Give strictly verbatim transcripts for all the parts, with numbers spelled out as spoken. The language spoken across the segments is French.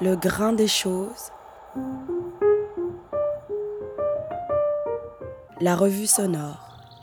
Le grain des choses. La revue sonore.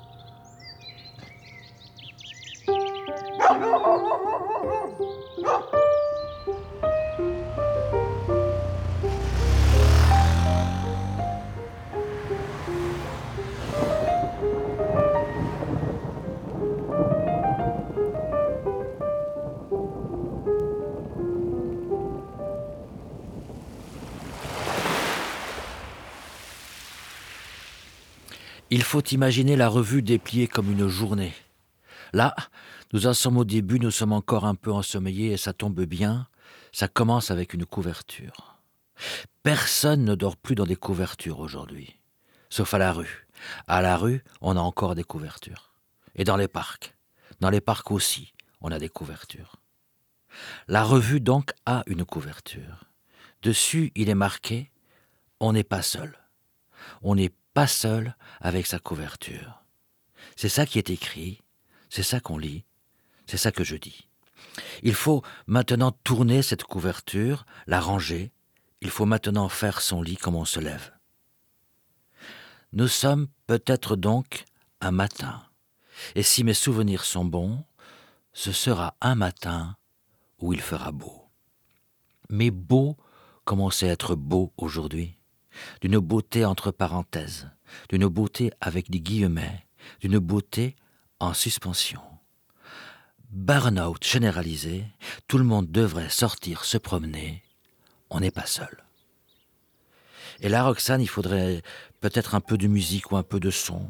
Il faut imaginer la revue dépliée comme une journée. Là, nous en sommes au début, nous sommes encore un peu ensommeillés et ça tombe bien, ça commence avec une couverture. Personne ne dort plus dans des couvertures aujourd'hui, sauf à la rue. À la rue, on a encore des couvertures. Et dans les parcs. Dans les parcs aussi, on a des couvertures. La revue donc a une couverture. Dessus, il est marqué « On n'est pas seul ». On n'est pas seul avec sa couverture. C'est ça qui est écrit, c'est ça qu'on lit, c'est ça que je dis. Il faut maintenant tourner cette couverture, la ranger, il faut maintenant faire son lit comme on se lève. Nous sommes peut-être donc un matin, et si mes souvenirs sont bons, ce sera un matin où il fera beau. Mais beau, comme on sait être beau aujourd'hui, d'une beauté entre parenthèses, d'une beauté avec des guillemets, d'une beauté en suspension. Burn-out généralisé, tout le monde devrait sortir se promener, on n'est pas seul. Et là, Roxane, il faudrait peut-être un peu de musique ou un peu de son.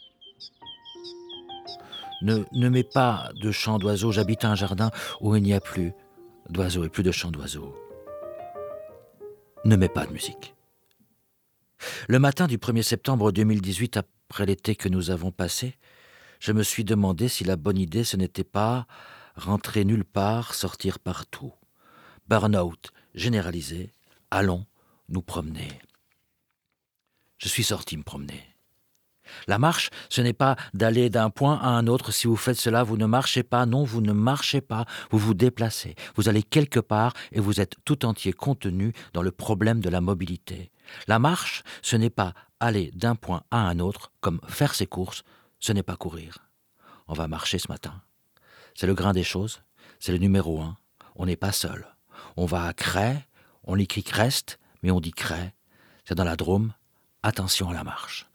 Ne, ne mets pas de chant d'oiseaux, j'habite un jardin où il n'y a plus d'oiseaux et plus de chants d'oiseaux. Ne mets pas de musique. Le matin du premier septembre deux mille dix-huit, après l'été que nous avons passé, je me suis demandé si la bonne idée ce n'était pas rentrer nulle part, sortir partout. Burn-out généralisé, allons nous promener. Je suis sorti me promener. La marche, ce n'est pas d'aller d'un point à un autre. Si vous faites cela, vous ne marchez pas. Non, vous ne marchez pas, vous vous déplacez. Vous allez quelque part et vous êtes tout entier contenu dans le problème de la mobilité. La marche, ce n'est pas aller d'un point à un autre, comme faire ses courses, ce n'est pas courir. On va marcher ce matin. C'est le grain des choses, c'est le numéro un. On n'est pas seul. On va à Cray, on écrit Crest, mais on dit Cray. C'est dans la Drôme. Attention à la marche.